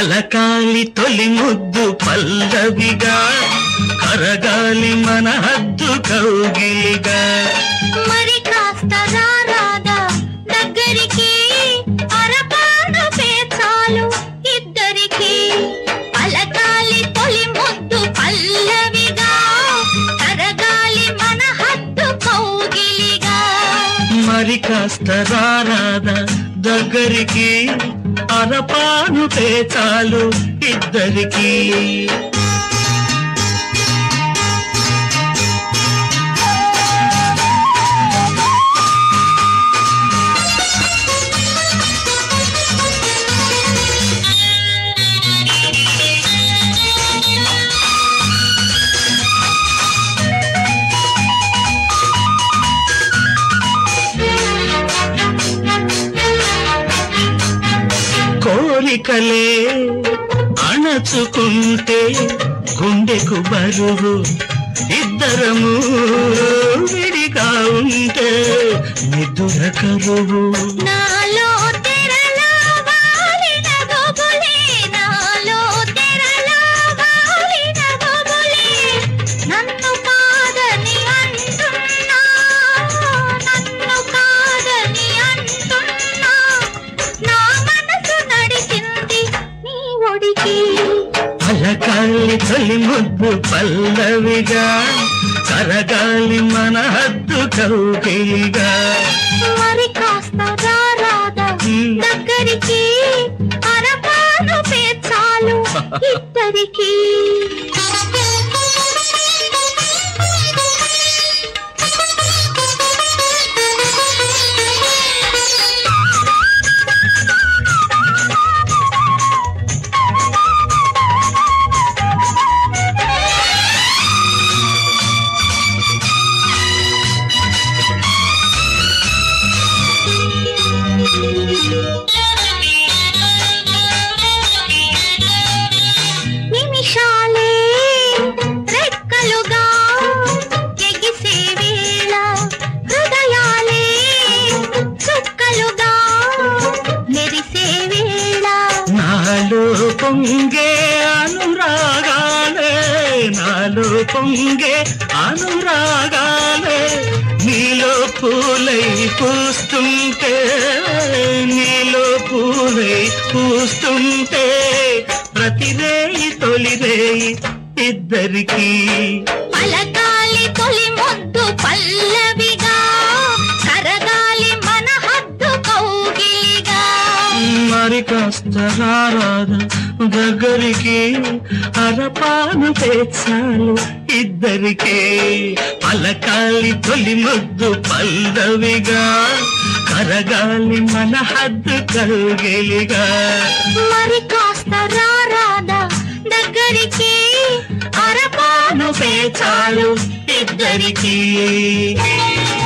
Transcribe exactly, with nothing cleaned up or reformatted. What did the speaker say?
పలకాలి తొలి ముద్దు పల్లవిగా కరగాలి మన హద్దు కౌగిలిగా మరి కాస్త రారాదా దగ్గరికి అరపాను పేచాలు ఇద్దరికి పలకాలి తొలి ముద్దు పల్లవిగా కరగాలి మన హద్దు కౌగిలిగా మరి కాస్త రారాదా దగ్గరికి అరపాను పేచాలు ఇద్దరికి కోరికలే అణచుకుంటే గుండెకు బరువు ఇద్దరము విడిగా ఉంటే నిదుర కరువు నాలో తెరలా వాలిన గొబులే నాలో తెరలా వాలిన గొబులే నన్ను కాదని అంటున్నా నన్ను కాదని అంటున్నా నా మనసు నడిచింది నీ ఒడికి పలకాలి తొలి ముద్దు పల్లవిగా కరగాలి మన హద్దు కౌగిలిగా మరి కాస్త రారాదా దగ్గరికి అరపాను పేచాలు ఇద్దరికి నిమిషాలే రెక్కలుగా ఎగిసే వేళ హృదయాలే చుక్కలుగా మెరిసే వేళ నాలో పొంగే అనురాగాలే నాలో పొంగే అనురాగాలే నీలో పూలై పూస్తుంటే నీలో పూలై పూస్తుంటే ప్రతిరేయి తొలిరేయి ఇద్దరికి పలకాలి తొలి ముద్దు పల్లవిగా కరగాలి మన హద్దు కౌగిలిగా మరి కాస్త రారాదా దగ్గరికి అరపాను పేచాలు ఇద్దరికి పలకాలి తొలి ముద్దు పల్లవిగా కరగాలి మన హద్దు కౌగిలిగా మరి కాస్త రారాదా దగ్గరికి అరపాను పేచాలు ఇద్దరికి